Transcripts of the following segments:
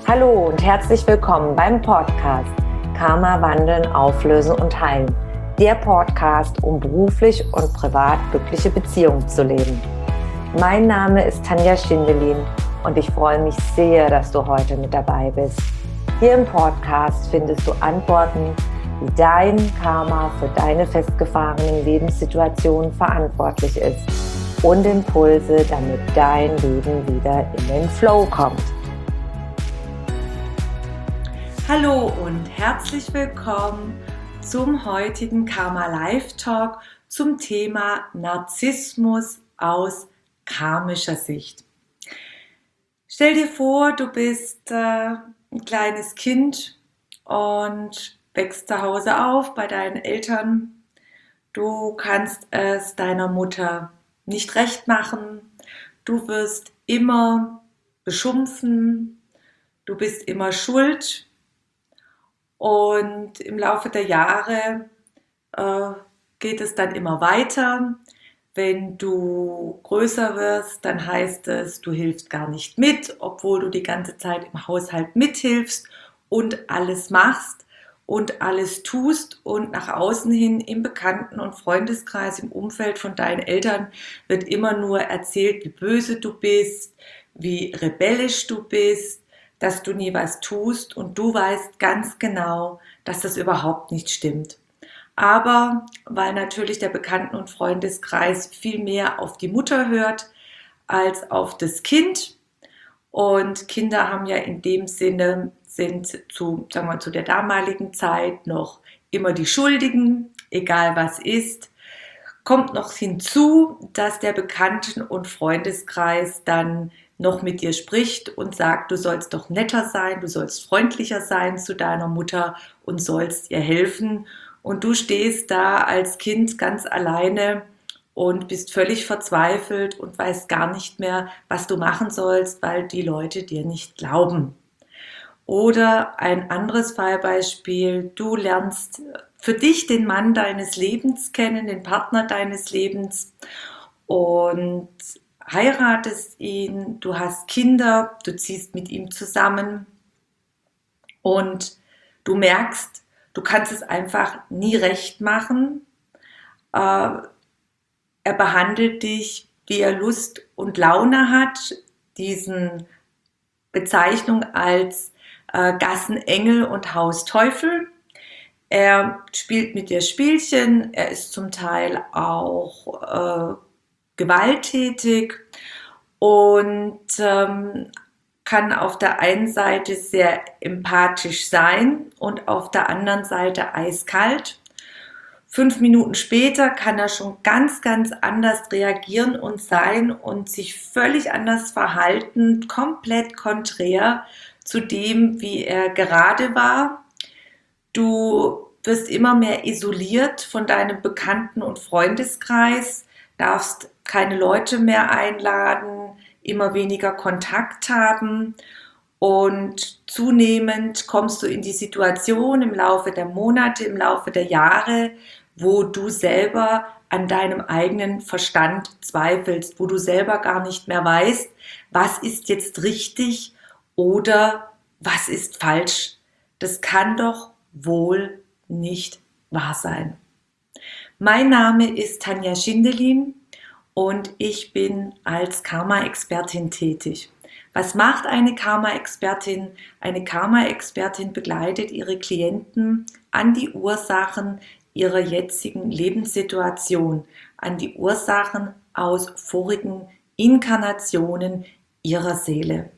Hallo und herzlich willkommen beim Podcast Karma wandeln, auflösen und heilen. Der Podcast, um beruflich und privat glückliche Beziehungen zu leben. Mein Name ist Tanja Schindelin und ich freue mich sehr, dass du heute mit dabei bist. Hier im Podcast findest du Antworten, wie dein Karma für deine festgefahrenen Lebenssituationen verantwortlich ist und Impulse, damit dein Leben wieder in den Flow kommt. Hallo und herzlich willkommen zum heutigen Karma Live Talk zum Thema Narzissmus aus karmischer Sicht. Stell dir vor, du bist ein kleines Kind und wächst zu Hause auf bei deinen Eltern. Du kannst es deiner Mutter nicht recht machen. Du wirst immer beschimpfen. Du bist immer schuld. Und im Laufe der Jahre geht es dann immer weiter. Wenn du größer wirst, dann heißt es, du hilfst gar nicht mit, obwohl du die ganze Zeit im Haushalt mithilfst und alles machst und alles tust. Und nach außen hin im Bekannten- und Freundeskreis, im Umfeld von deinen Eltern wird immer nur erzählt, wie böse du bist, wie rebellisch du bist, dass du nie was tust, und du weißt ganz genau, dass das überhaupt nicht stimmt. Aber weil natürlich der Bekannten- und Freundeskreis viel mehr auf die Mutter hört als auf das Kind, und Kinder haben ja in dem Sinne, sind zu der damaligen Zeit noch immer die Schuldigen, egal was ist, kommt noch hinzu, dass der Bekannten- und Freundeskreis dann noch mit dir spricht und sagt, du sollst doch netter sein, du sollst freundlicher sein zu deiner Mutter und sollst ihr helfen. Und du stehst da als Kind ganz alleine und bist völlig verzweifelt und weißt gar nicht mehr, was du machen sollst, weil die Leute dir nicht glauben. Oder ein anderes Fallbeispiel, du lernst für dich den Mann deines Lebens kennen, den Partner deines Lebens, und heiratest ihn, du hast Kinder, du ziehst mit ihm zusammen und du merkst, du kannst es einfach nie recht machen. Er behandelt dich, wie er Lust und Laune hat, diesen Bezeichnung als Gassenengel und Hausteufel. Er spielt mit dir Spielchen, er ist zum Teil auch gewalttätig und kann auf der einen Seite sehr empathisch sein und auf der anderen Seite eiskalt. 5 Minuten später kann er schon ganz, ganz anders reagieren und sein und sich völlig anders verhalten, komplett konträr zu dem, wie er gerade war. Du wirst immer mehr isoliert von deinem Bekannten- und Freundeskreis, darfst keine Leute mehr einladen, immer weniger Kontakt haben, und zunehmend kommst du in die Situation im Laufe der Monate, im Laufe der Jahre, wo du selber an deinem eigenen Verstand zweifelst, wo du selber gar nicht mehr weißt, was ist jetzt richtig oder was ist falsch. Das kann doch wohl nicht wahr sein. Mein Name ist Tanja Schindelin und ich bin als Karma-Expertin tätig. Was macht eine Karma-Expertin? Eine Karma-Expertin begleitet ihre Klienten an die Ursachen ihrer jetzigen Lebenssituation, an die Ursachen aus vorigen Inkarnationen ihrer Seele,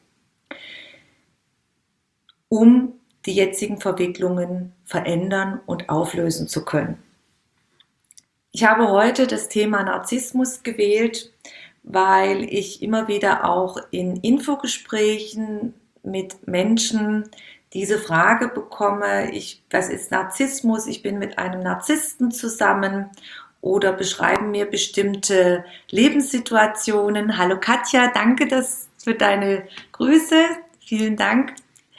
um die jetzigen Verwicklungen verändern und auflösen zu können. Ich habe heute das Thema Narzissmus gewählt, weil ich immer wieder auch in Infogesprächen mit Menschen diese Frage bekomme, was ist Narzissmus? Ich bin mit einem Narzissten zusammen, oder beschreiben mir bestimmte Lebenssituationen. Hallo Katja, danke für deine Grüße, vielen Dank.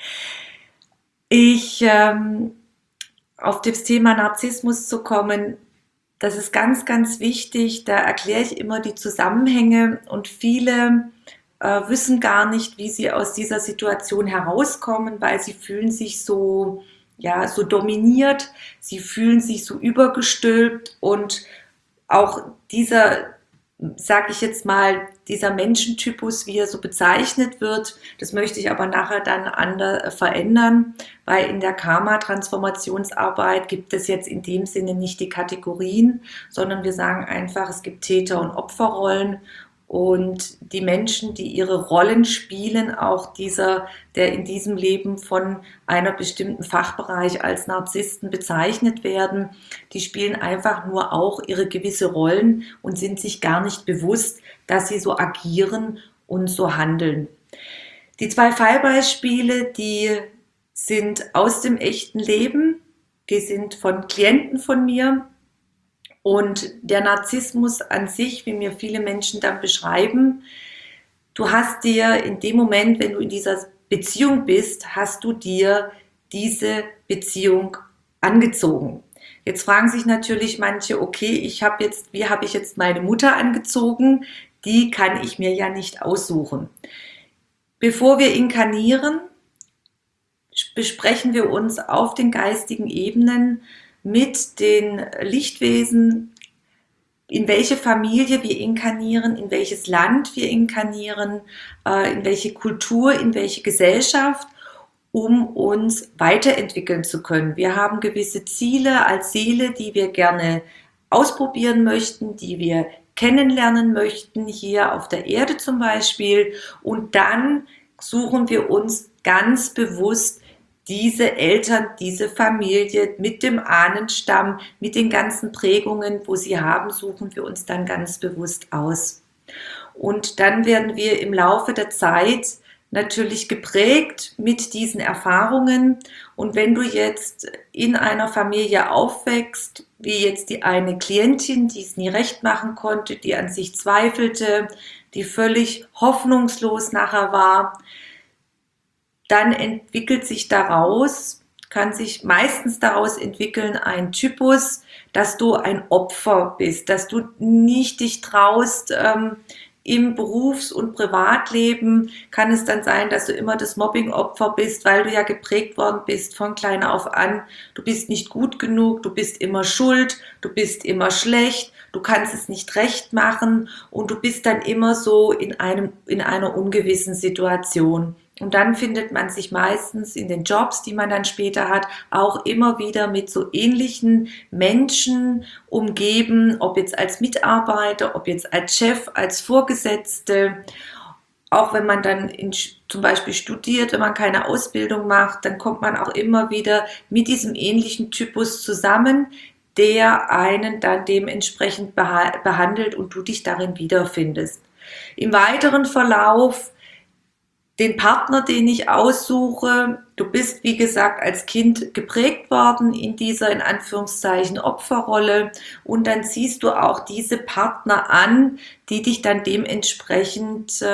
Auf das Thema Narzissmus zu kommen, das ist ganz, ganz wichtig. Da erkläre ich immer die Zusammenhänge, und viele wissen gar nicht, wie sie aus dieser Situation herauskommen, weil sie fühlen sich so, ja, so dominiert, sie fühlen sich so übergestülpt und auch dieser, sag ich jetzt mal, dieser Menschentypus, wie er so bezeichnet wird, das möchte ich aber nachher dann verändern, weil in der Karma-Transformationsarbeit gibt es jetzt in dem Sinne nicht die Kategorien, sondern wir sagen einfach, es gibt Täter- und Opferrollen und die Menschen, die ihre Rollen spielen, auch dieser, der in diesem Leben von einer bestimmten Fachbereich als Narzissten bezeichnet werden, die spielen einfach nur auch ihre gewisse Rollen und sind sich gar nicht bewusst, dass sie so agieren und so handeln. Die zwei Fallbeispiele, die sind aus dem echten Leben, die sind von Klienten von mir. Und der Narzissmus an sich, wie mir viele Menschen dann beschreiben, du hast dir in dem Moment, wenn du in dieser Beziehung bist, hast du dir diese Beziehung angezogen. Jetzt fragen sich natürlich manche, okay, wie habe ich jetzt meine Mutter angezogen? Die kann ich mir ja nicht aussuchen. Bevor wir inkarnieren, besprechen wir uns auf den geistigen Ebenen mit den Lichtwesen, in welche Familie wir inkarnieren, in welches Land wir inkarnieren, in welche Kultur, in welche Gesellschaft, um uns weiterentwickeln zu können. Wir haben gewisse Ziele als Seele, die wir gerne ausprobieren möchten, die wir kennenlernen möchten, hier auf der Erde zum Beispiel. Und dann suchen wir uns ganz bewusst diese Eltern, diese Familie mit dem Ahnenstamm, mit den ganzen Prägungen, wo sie haben, suchen wir uns dann ganz bewusst aus. Und dann werden wir im Laufe der Zeit natürlich geprägt mit diesen Erfahrungen. Und wenn du jetzt in einer Familie aufwächst, wie jetzt die eine Klientin, die es nie recht machen konnte, die an sich zweifelte, die völlig hoffnungslos nachher war, dann entwickelt sich daraus, kann sich meistens daraus entwickeln, ein Typus, dass du ein Opfer bist, dass du nicht dich traust, im Berufs- und Privatleben kann es dann sein, dass du immer das Mobbing-Opfer bist, weil du ja geprägt worden bist von klein auf an. Du bist nicht gut genug, du bist immer schuld, du bist immer schlecht, du kannst es nicht recht machen und du bist dann immer so in einer ungewissen Situation. Und dann findet man sich meistens in den Jobs, die man dann später hat, auch immer wieder mit so ähnlichen Menschen umgeben, ob jetzt als Mitarbeiter, ob jetzt als Chef, als Vorgesetzte. Auch wenn man dann zum Beispiel studiert, wenn man keine Ausbildung macht, dann kommt man auch immer wieder mit diesem ähnlichen Typus zusammen, der einen dann dementsprechend behandelt und du dich darin wiederfindest. Im weiteren Verlauf den Partner, den ich aussuche. Du bist, wie gesagt, als Kind geprägt worden in dieser, in Anführungszeichen, Opferrolle. Und dann ziehst du auch diese Partner an, die dich dann dementsprechend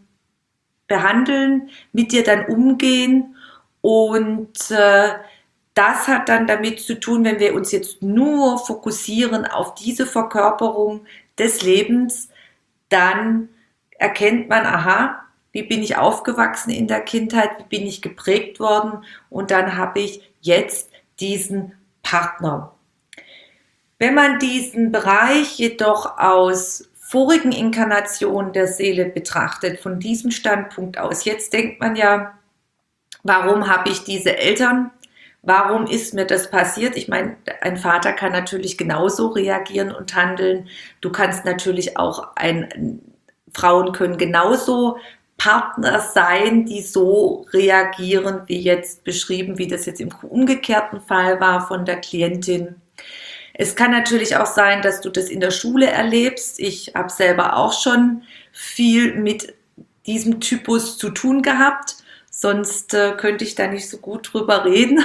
behandeln, mit dir dann umgehen. Und das hat dann damit zu tun, wenn wir uns jetzt nur fokussieren auf diese Verkörperung des Lebens, dann erkennt man, aha, wie bin ich aufgewachsen in der Kindheit, wie bin ich geprägt worden und dann habe ich jetzt diesen Partner. Wenn man diesen Bereich jedoch aus vorigen Inkarnationen der Seele betrachtet, von diesem Standpunkt aus, jetzt denkt man ja, warum habe ich diese Eltern? Warum ist mir das passiert? Ich meine, ein Vater kann natürlich genauso reagieren und handeln. Du kannst natürlich auch Frauen können genauso Partner sein, die so reagieren, wie jetzt beschrieben, wie das jetzt im umgekehrten Fall war von der Klientin. Es kann natürlich auch sein, dass du das in der Schule erlebst. Ich habe selber auch schon viel mit diesem Typus zu tun gehabt, sonst könnte ich da nicht so gut drüber reden.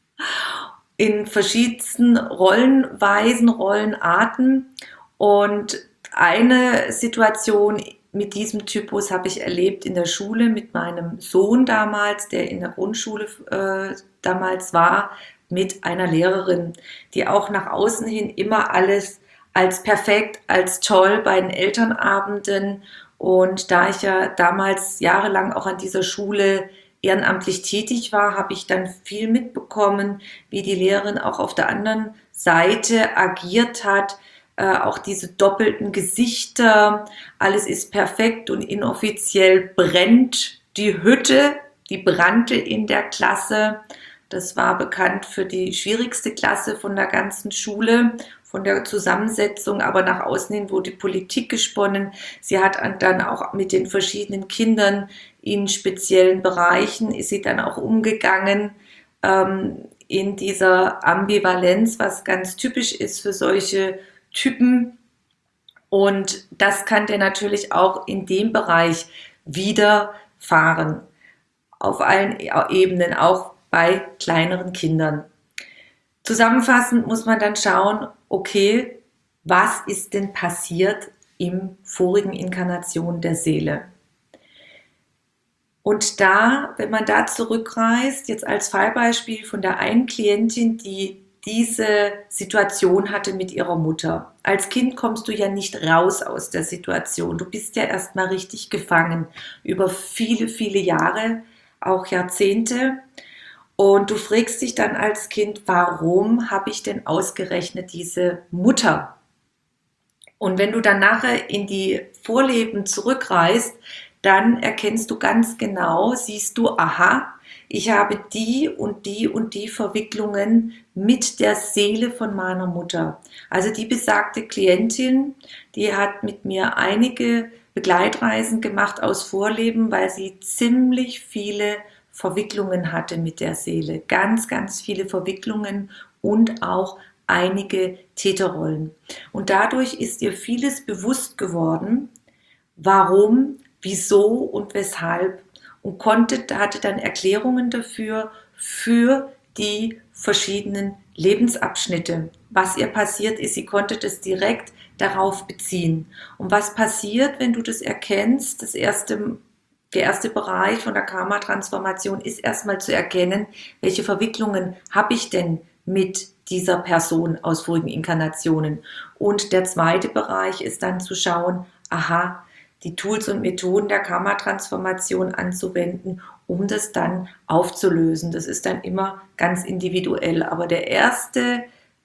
In verschiedensten Rollenweisen, Rollenarten. Und eine Situation mit diesem Typus habe ich erlebt in der Schule mit meinem Sohn damals, der in der Grundschule damals war, mit einer Lehrerin, die auch nach außen hin immer alles als perfekt, als toll bei den Elternabenden Und da ich ja damals jahrelang auch an dieser Schule ehrenamtlich tätig war, habe ich dann viel mitbekommen, wie die Lehrerin auch auf der anderen Seite agiert hat. Auch diese doppelten Gesichter, alles ist perfekt und inoffiziell brennt die Hütte, die brannte in der Klasse. Das war bekannt für die schwierigste Klasse von der ganzen Schule, von der Zusammensetzung, aber nach außen hin wurde Politik gesponnen. Sie hat dann auch mit den verschiedenen Kindern in speziellen Bereichen, ist sie dann auch umgegangen, in dieser Ambivalenz, was ganz typisch ist für solche Typen. Und das kann dir natürlich auch in dem Bereich widerfahren, auf allen Ebenen, auch bei kleineren Kindern. Zusammenfassend muss man dann schauen, okay, was ist denn passiert im vorigen Inkarnation der Seele? Und da, wenn man da zurückreist, jetzt als Fallbeispiel von der einen Klientin, die diese Situation hatte mit ihrer Mutter. Als Kind kommst du ja nicht raus aus der Situation. Du bist ja erstmal richtig gefangen über viele, viele Jahre, auch Jahrzehnte. Und du fragst dich dann als Kind, warum habe ich denn ausgerechnet diese Mutter? Und wenn du dann nachher in die Vorleben zurückreist, dann erkennst du ganz genau, siehst du, aha, ich habe die und die und die Verwicklungen mit der Seele von meiner Mutter. Also die besagte Klientin, die hat mit mir einige Begleitreisen gemacht aus Vorleben, weil sie ziemlich viele Verwicklungen hatte mit der Seele. Ganz, ganz viele Verwicklungen und auch einige Täterrollen. Und dadurch ist ihr vieles bewusst geworden, warum, wieso und weshalb, und hatte dann Erklärungen dafür, für die verschiedenen Lebensabschnitte. Was ihr passiert ist, sie konnte das direkt darauf beziehen. Und was passiert, wenn du das erkennst? Der erste Bereich von der Karma-Transformation ist erstmal zu erkennen, welche Verwicklungen habe ich denn mit dieser Person aus vorigen Inkarnationen. Und der zweite Bereich ist dann zu schauen, aha, die Tools und Methoden der Karma-Transformation anzuwenden, um das dann aufzulösen. Das ist dann immer ganz individuell. Aber der erste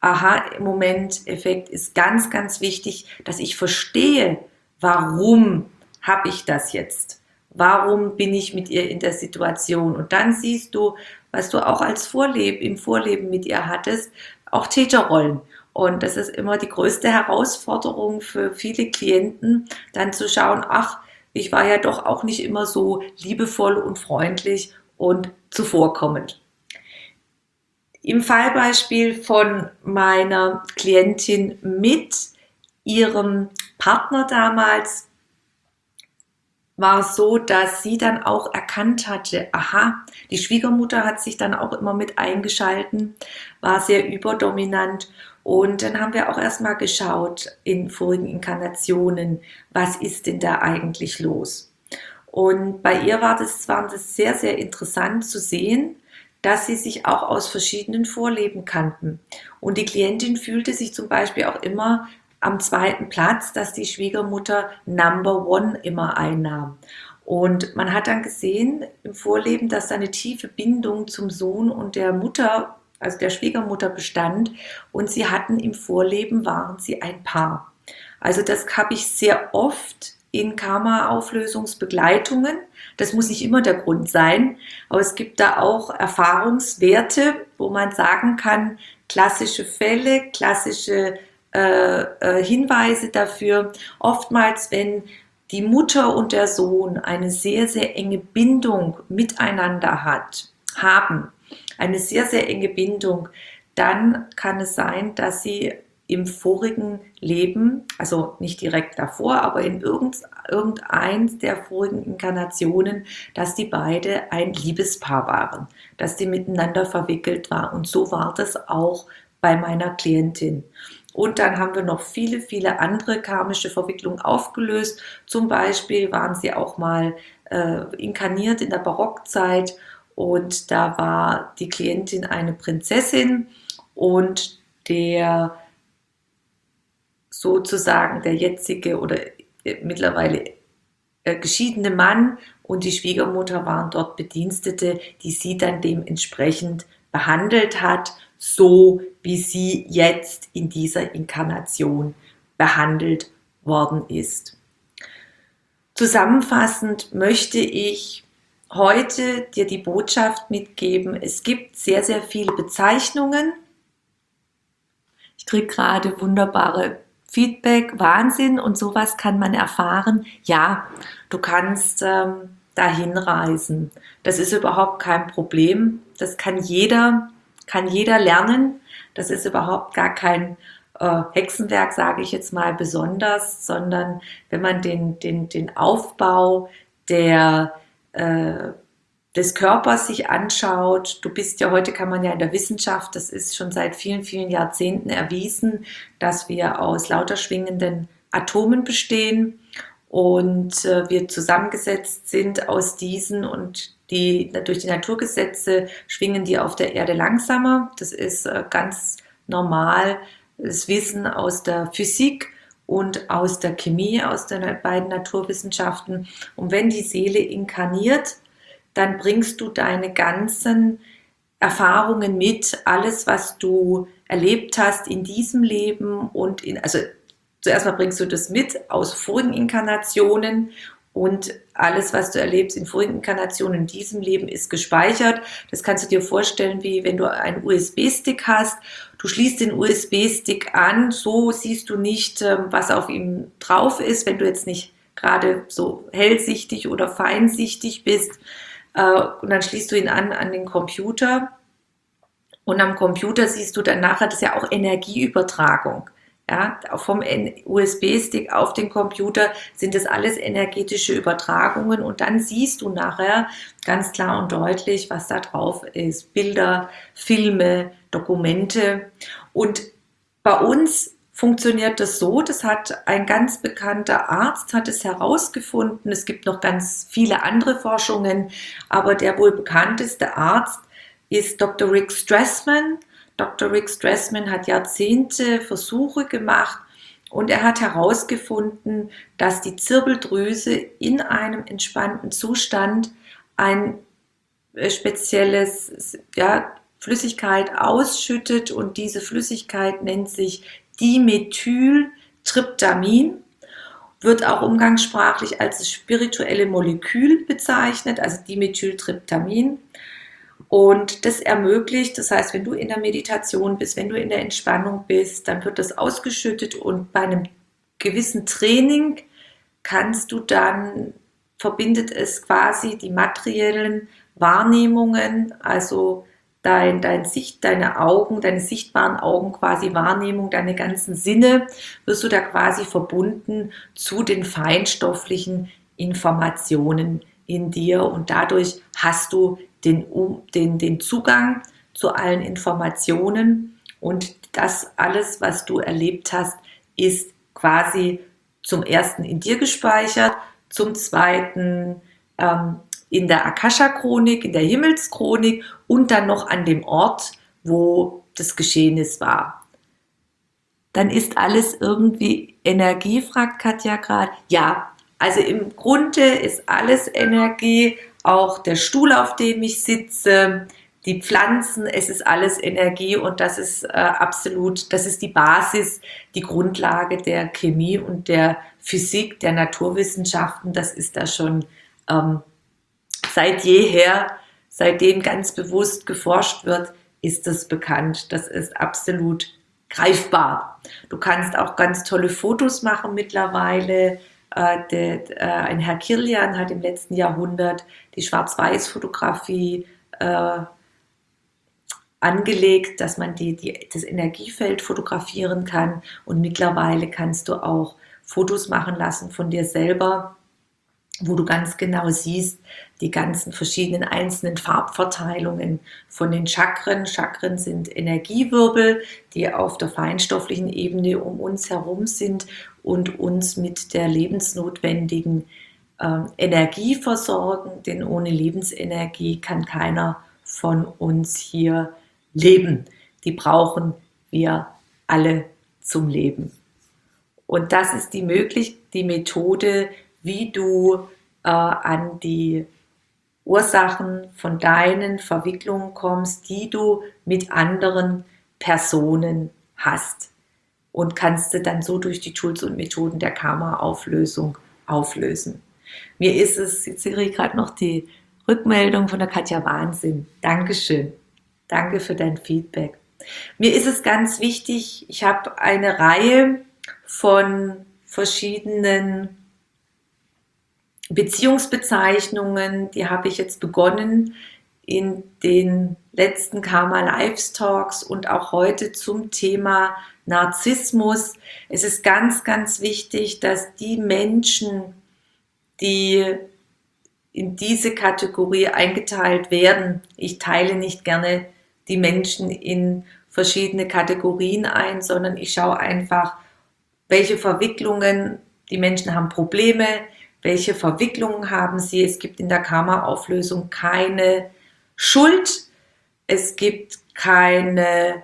Aha-Moment-Effekt ist ganz, ganz wichtig, dass ich verstehe, warum habe ich das jetzt? Warum bin ich mit ihr in der Situation? Und dann siehst du, was du auch als im Vorleben mit ihr hattest, auch Täterrollen. Und das ist immer die größte Herausforderung für viele Klienten, dann zu schauen, ach, ich war ja doch auch nicht immer so liebevoll und freundlich und zuvorkommend. Im Fallbeispiel von meiner Klientin mit ihrem Partner damals war es so, dass sie dann auch erkannt hatte, aha, die Schwiegermutter hat sich dann auch immer mit eingeschalten, war sehr überdominant. Und dann haben wir auch erstmal geschaut in vorigen Inkarnationen, was ist denn da eigentlich los? Und bei ihr war das sehr, sehr interessant zu sehen, dass sie sich auch aus verschiedenen Vorleben kannten. Und die Klientin fühlte sich zum Beispiel auch immer am zweiten Platz, dass die Schwiegermutter Number One immer einnahm. Und man hat dann gesehen im Vorleben, dass da eine tiefe Bindung zum Sohn und der Mutter, also der Schwiegermutter, bestand. Und sie hatten im Vorleben, waren sie ein Paar. Also das habe ich sehr oft in Karma-Auflösungsbegleitungen. Das muss nicht immer der Grund sein, aber es gibt da auch Erfahrungswerte, wo man sagen kann, klassische Fälle, klassische Hinweise dafür. Oftmals, wenn die Mutter und der Sohn eine sehr, sehr enge Bindung miteinander haben, eine sehr, sehr enge Bindung, dann kann es sein, dass sie im vorigen Leben, also nicht direkt davor, aber in irgendeins der vorigen Inkarnationen, dass die beide ein Liebespaar waren, dass die miteinander verwickelt waren. Und so war das auch bei meiner Klientin. Und dann haben wir noch viele, viele andere karmische Verwicklungen aufgelöst. Zum Beispiel waren sie auch mal inkarniert in der Barockzeit und da war die Klientin eine Prinzessin und der sozusagen der jetzige oder mittlerweile geschiedene Mann und die Schwiegermutter waren dort Bedienstete, die sie dann dementsprechend behandelt hat, so wie sie jetzt in dieser Inkarnation behandelt worden ist. Zusammenfassend möchte ich heute dir die Botschaft mitgeben, es gibt sehr, sehr viele Bezeichnungen. Ich kriege gerade wunderbare Feedback, Wahnsinn, und sowas kann man erfahren. Ja, du kannst dahin reisen. Das ist überhaupt kein Problem. Das kann jeder lernen. Das ist überhaupt gar kein Hexenwerk, sage ich jetzt mal besonders, sondern wenn man den Aufbau des Körpers sich anschaut. Du bist ja heute, kann man ja in der Wissenschaft, das ist schon seit vielen, vielen Jahrzehnten erwiesen, dass wir aus lauter schwingenden Atomen bestehen und wir zusammengesetzt sind aus diesen, und durch die Naturgesetze schwingen die auf der Erde langsamer. Das ist ganz normal, das Wissen aus der Physik und aus der Chemie, aus den beiden Naturwissenschaften. Und wenn die Seele inkarniert, dann bringst du deine ganzen Erfahrungen mit, alles, was du erlebt hast in diesem Leben also zuerst mal bringst du das mit aus vorigen Inkarnationen, und alles, was du erlebst in vorigen Inkarnationen in diesem Leben, ist gespeichert. Das kannst du dir vorstellen, wie wenn du einen USB-Stick hast. Du schließt den USB-Stick an, so siehst du nicht, was auf ihm drauf ist, wenn du jetzt nicht gerade so hellsichtig oder feinsichtig bist. Und dann schließt du ihn an den Computer, und am Computer siehst du dann nachher, das ist ja auch Energieübertragung. Ja, vom USB-Stick auf den Computer sind das alles energetische Übertragungen, und dann siehst du nachher ganz klar und deutlich, was da drauf ist. Bilder, Filme, Dokumente. Und bei uns funktioniert das so, das hat ein ganz bekannter Arzt, hat es herausgefunden. Es gibt noch ganz viele andere Forschungen, aber der wohl bekannteste Arzt ist Dr. Rick Strassman. Dr. Rick Strassman hat Jahrzehnte Versuche gemacht, und er hat herausgefunden, dass die Zirbeldrüse in einem entspannten Zustand ein spezielles Flüssigkeit ausschüttet, und diese Flüssigkeit nennt sich Dimethyltryptamin, wird auch umgangssprachlich als das spirituelle Molekül bezeichnet, also Dimethyltryptamin. Und das ermöglicht, das heißt, wenn du in der Meditation bist, wenn du in der Entspannung bist, dann wird das ausgeschüttet, und bei einem gewissen Training verbindet es quasi die materiellen Wahrnehmungen, also deine Augen, deine sichtbaren Augen quasi Wahrnehmung, deine ganzen Sinne, wirst du da quasi verbunden zu den feinstofflichen Informationen in dir, und dadurch hast du den Zugang zu allen Informationen, und das alles, was du erlebt hast, ist quasi zum ersten in dir gespeichert, zum zweiten in der Akasha-Chronik, in der Himmelschronik, und dann noch an dem Ort, wo das Geschehnis war. Dann ist alles irgendwie Energie, fragt Katja gerade. Ja, also im Grunde ist alles Energie, auch der Stuhl, auf dem ich sitze, die Pflanzen, es ist alles Energie, und das ist das ist die Basis, die Grundlage der Chemie und der Physik, der Naturwissenschaften. Das ist da schon seit jeher, seitdem ganz bewusst geforscht wird, ist das bekannt. Das ist absolut greifbar. Du kannst auch ganz tolle Fotos machen mittlerweile. Ein Herr Kirlian hat im letzten Jahrhundert die Schwarz-Weiß-Fotografie angelegt, dass man das Energiefeld fotografieren kann, und mittlerweile kannst du auch Fotos machen lassen von dir selber, wo du ganz genau siehst, die ganzen verschiedenen einzelnen Farbverteilungen von den Chakren. Chakren sind Energiewirbel, die auf der feinstofflichen Ebene um uns herum sind und uns mit der lebensnotwendigen Energie versorgen, denn ohne Lebensenergie kann keiner von uns hier leben. Die brauchen wir alle zum Leben. Und das ist die Methode, wie du an die Ursachen von deinen Verwicklungen kommst, die du mit anderen Personen hast. Und kannst du dann so durch die Tools und Methoden der Karma-Auflösung auflösen. Mir ist es, jetzt kriege ich gerade noch die Rückmeldung von der Katja, Wahnsinn. Dankeschön. Danke für dein Feedback. Mir ist es ganz wichtig, ich habe eine Reihe von verschiedenen Beziehungsbezeichnungen, die habe ich jetzt begonnen in den letzten Karma Lives Talks und auch heute zum Thema Narzissmus. Es ist ganz, ganz wichtig, dass die Menschen, die in diese Kategorie eingeteilt werden, ich teile nicht gerne die Menschen in verschiedene Kategorien ein, sondern ich schaue einfach, welche Verwicklungen, die Menschen haben Probleme, welche Verwicklungen haben sie. Es gibt in der Karma-Auflösung keine Schuld, es gibt keine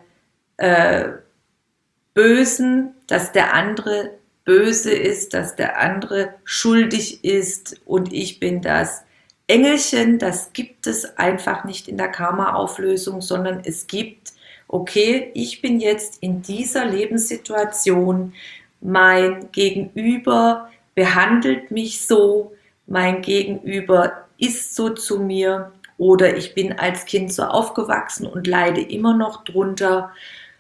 Bösen, dass der andere böse ist, dass der andere schuldig ist und ich bin das Engelchen. Das gibt es einfach nicht in der Karma-Auflösung, sondern es gibt, okay, ich bin jetzt in dieser Lebenssituation, mein Gegenüber behandelt mich so, mein Gegenüber ist so zu mir oder ich bin als Kind so aufgewachsen und leide immer noch drunter.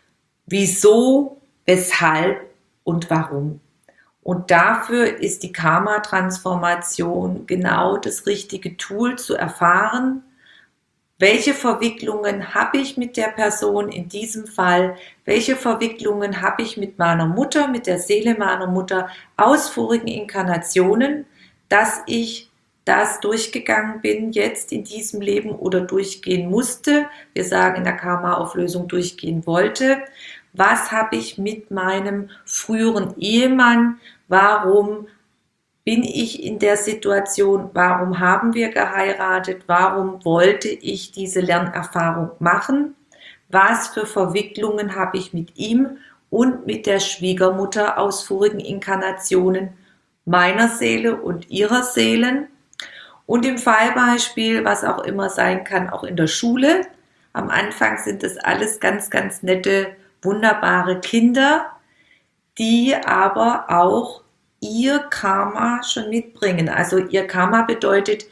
Wieso, weshalb und warum? Und dafür ist die Karma-Transformation genau das richtige Tool zu erfahren, welche Verwicklungen habe ich mit der Person in diesem Fall, welche Verwicklungen habe ich mit meiner Mutter, mit der Seele meiner Mutter aus vorigen Inkarnationen, dass ich das durchgegangen bin, jetzt in diesem Leben oder durchgehen musste. Wir sagen in der Karma-Auflösung durchgehen wollte. Was habe ich mit meinem früheren Ehemann? Warum bin ich in der Situation? Warum haben wir geheiratet? Warum wollte ich diese Lernerfahrung machen? Was für Verwicklungen habe ich mit ihm und mit der Schwiegermutter aus vorigen Inkarnationen meiner Seele und ihrer Seelen? Und im Fallbeispiel, was auch immer sein kann, auch in der Schule. Am Anfang sind das alles ganz, ganz nette, wunderbare Kinder, die aber auch ihr Karma schon mitbringen. Also ihr Karma bedeutet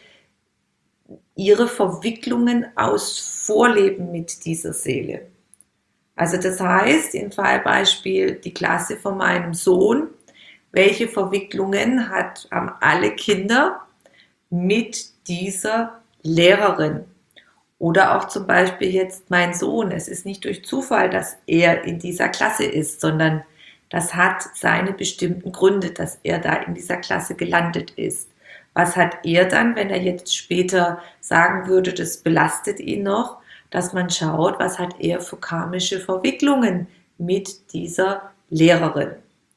ihre Verwicklungen aus Vorleben mit dieser Seele. Also das heißt, im Fallbeispiel die Klasse von meinem Sohn, welche Verwicklungen haben alle Kinder mit dieser Lehrerin? Oder auch zum Beispiel jetzt mein Sohn. Es ist nicht durch Zufall, dass er in dieser Klasse ist, sondern das hat seine bestimmten Gründe, dass er da in dieser Klasse gelandet ist. Was hat er dann, wenn er jetzt später sagen würde, das belastet ihn noch, dass man schaut, was hat er für karmische Verwicklungen mit dieser Lehrerin.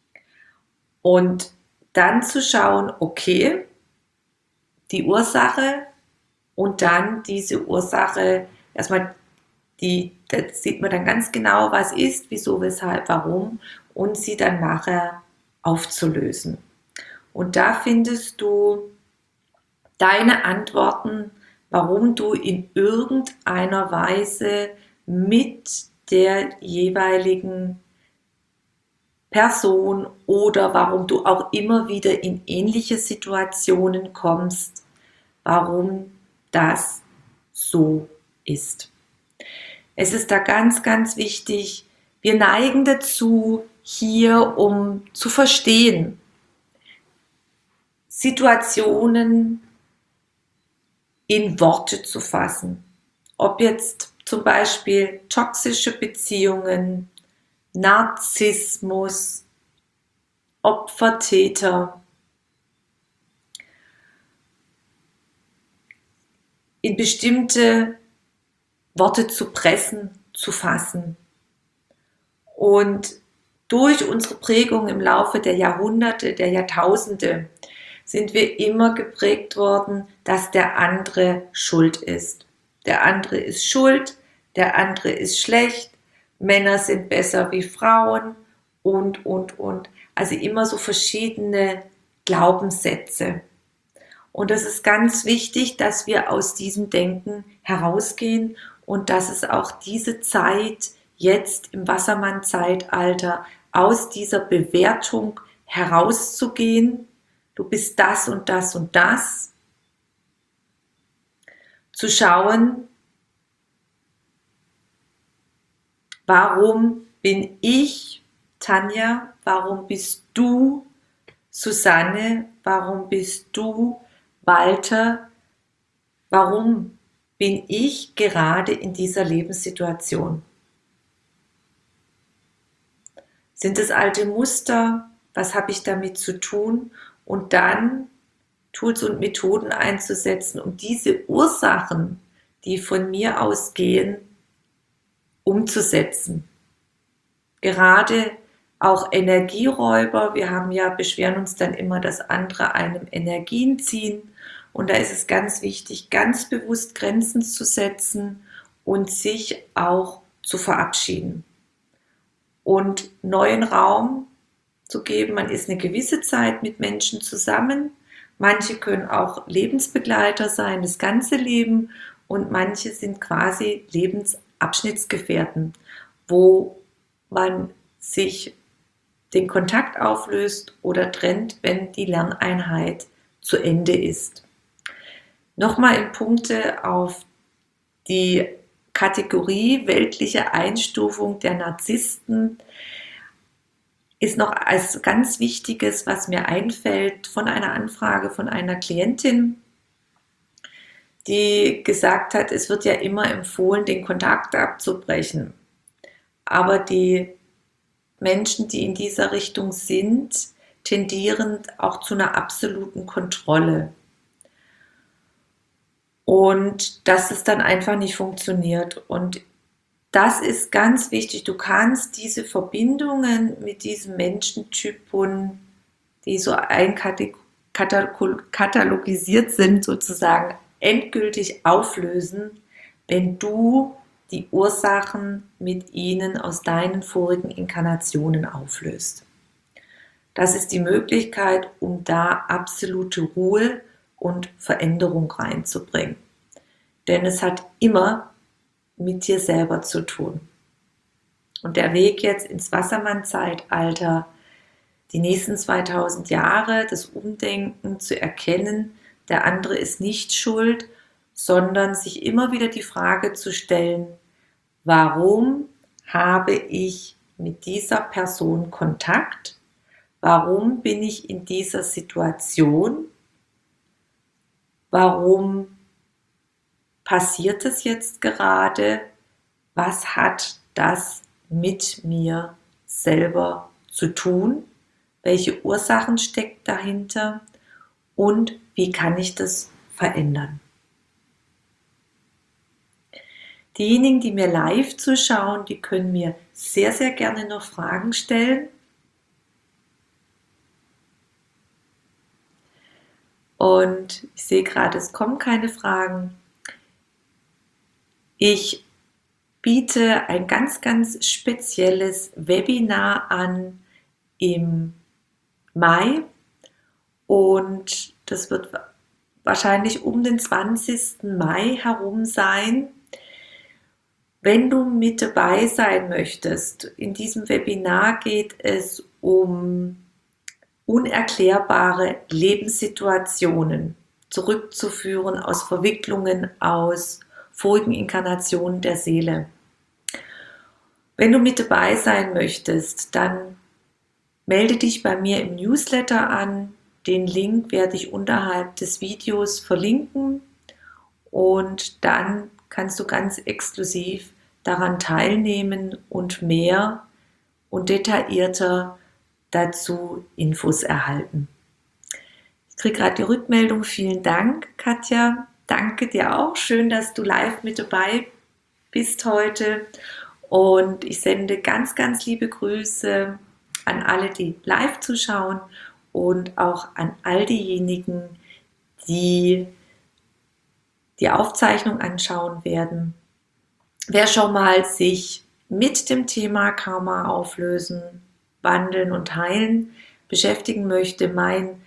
Und dann zu schauen, okay, die Ursache und dann diese Ursache, erstmal da sieht man dann ganz genau, was ist, wieso, weshalb, warum und sie dann nachher aufzulösen. Und da findest du deine Antworten, warum du in irgendeiner Weise mit der jeweiligen Person oder warum du auch immer wieder in ähnliche Situationen kommst, warum das so ist. Es ist da ganz, ganz wichtig, wir neigen dazu, hier um zu verstehen, Situationen in Worte zu fassen. Ob jetzt zum Beispiel toxische Beziehungen, Narzissmus, Opfer-Täter, in bestimmte Worte zu pressen, zu fassen. Und durch unsere Prägung im Laufe der Jahrhunderte, der Jahrtausende, sind wir immer geprägt worden, dass der andere schuld ist. Der andere ist schuld, der andere ist schlecht, Männer sind besser wie Frauen und. Also immer so verschiedene Glaubenssätze. Und es ist ganz wichtig, dass wir aus diesem Denken herausgehen und dass es auch diese Zeit jetzt im Wassermann-Zeitalter aus dieser Bewertung herauszugehen. Du bist das und das und das. Zu schauen, warum bin ich Tanja? Warum bist du Susanne? Warum bist du Walter? Warum bin ich gerade in dieser Lebenssituation? Sind es alte Muster? Was habe ich damit zu tun? Und dann Tools und Methoden einzusetzen, um diese Ursachen, die von mir ausgehen, umzusetzen. Gerade auch Energieräuber, wir haben ja, beschweren uns dann immer, dass andere einem Energien ziehen. Und da ist es ganz wichtig, ganz bewusst Grenzen zu setzen und sich auch zu verabschieden. Und neuen Raum zu geben. Man ist eine gewisse Zeit mit Menschen zusammen. Manche können auch Lebensbegleiter sein, das ganze Leben. Und manche sind quasi Lebensabschnittsgefährten, wo man sich den Kontakt auflöst oder trennt, wenn die Lerneinheit zu Ende ist. Nochmal in Punkte auf die Kategorie weltliche Einstufung der Narzissten ist noch als ganz Wichtiges, was mir einfällt, von einer Anfrage von einer Klientin, die gesagt hat, es wird ja immer empfohlen, den Kontakt abzubrechen. Aber die Menschen, die in dieser Richtung sind, tendieren auch zu einer absoluten Kontrolle. Und dass es dann einfach nicht funktioniert. Und das ist ganz wichtig. Du kannst diese Verbindungen mit diesem Menschentypen, die so katalogisiert sind, sozusagen endgültig auflösen, wenn du die Ursachen mit ihnen aus deinen vorigen Inkarnationen auflöst. Das ist die Möglichkeit, um da absolute Ruhe und Veränderung reinzubringen. Denn es hat immer mit dir selber zu tun. Und der Weg jetzt ins Wassermann-Zeitalter, die nächsten 2000 Jahre, das Umdenken zu erkennen, der andere ist nicht schuld, sondern sich immer wieder die Frage zu stellen, warum habe ich mit dieser Person Kontakt? Warum bin ich in dieser Situation? Warum passiert es jetzt gerade? Was hat das mit mir selber zu tun? Welche Ursachen steckt dahinter? Und wie kann ich das verändern? Diejenigen, die mir live zuschauen, die können mir sehr, sehr gerne noch Fragen stellen. Und ich sehe gerade, es kommen keine Fragen. Ich biete ein ganz, ganz spezielles Webinar an im Mai und das wird wahrscheinlich um den 20. Mai herum sein. Wenn du mit dabei sein möchtest, in diesem Webinar geht es um unerklärbare Lebenssituationen, zurückzuführen aus Verwicklungen, aus vorigen Inkarnationen der Seele. Wenn du mit dabei sein möchtest, dann melde dich bei mir im Newsletter an. Den Link werde ich unterhalb des Videos verlinken und dann kannst du ganz exklusiv daran teilnehmen und mehr und detaillierter dazu Infos erhalten. Ich kriege gerade die Rückmeldung. Vielen Dank, Katja. Danke dir auch. Schön, dass du live mit dabei bist heute. Und ich sende ganz, ganz liebe Grüße an alle, die live zuschauen und auch an all diejenigen, die die Aufzeichnung anschauen werden. Wer schon mal sich mit dem Thema Karma auflösen, wandeln und heilen beschäftigen möchte, mein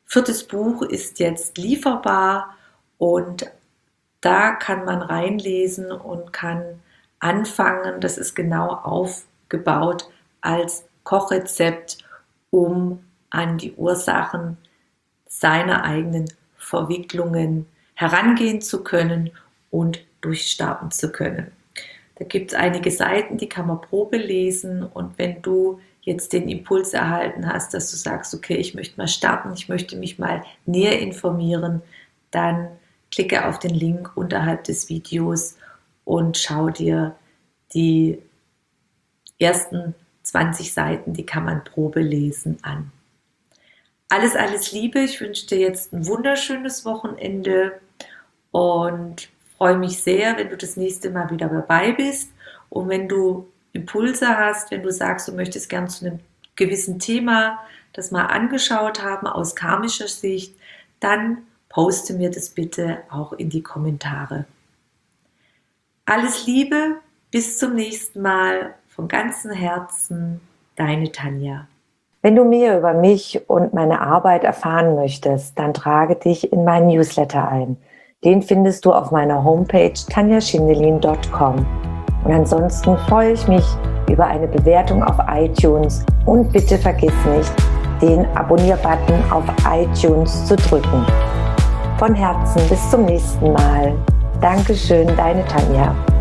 viertes Buch ist jetzt lieferbar und da kann man reinlesen und kann anfangen. Das ist genau aufgebaut als Kochrezept, um an die Ursachen seiner eigenen Verwicklungen herangehen zu können und durchstarten zu können. Da gibt es einige Seiten, die kann man Probe lesen, und wenn du jetzt den Impuls erhalten hast, dass du sagst, okay, ich möchte mal starten, ich möchte mich mal näher informieren, dann klicke auf den Link unterhalb des Videos und schau dir die ersten 20 Seiten, die kann man Probe lesen, an. Alles Liebe, ich wünsche dir jetzt ein wunderschönes Wochenende und freue mich sehr, wenn du das nächste Mal wieder dabei bist, und wenn du Impulse hast, wenn du sagst, du möchtest gern zu einem gewissen Thema das mal angeschaut haben aus karmischer Sicht, dann poste mir das bitte auch in die Kommentare. Alles Liebe, bis zum nächsten Mal, von ganzem Herzen, deine Tanja. Wenn du mehr über mich und meine Arbeit erfahren möchtest, dann trage dich in meinen Newsletter ein. Den findest du auf meiner Homepage tanjaschindelin.com. Und ansonsten freue ich mich über eine Bewertung auf iTunes, und bitte vergiss nicht, den Abonnier-Button auf iTunes zu drücken. Von Herzen bis zum nächsten Mal. Dankeschön, deine Tanja.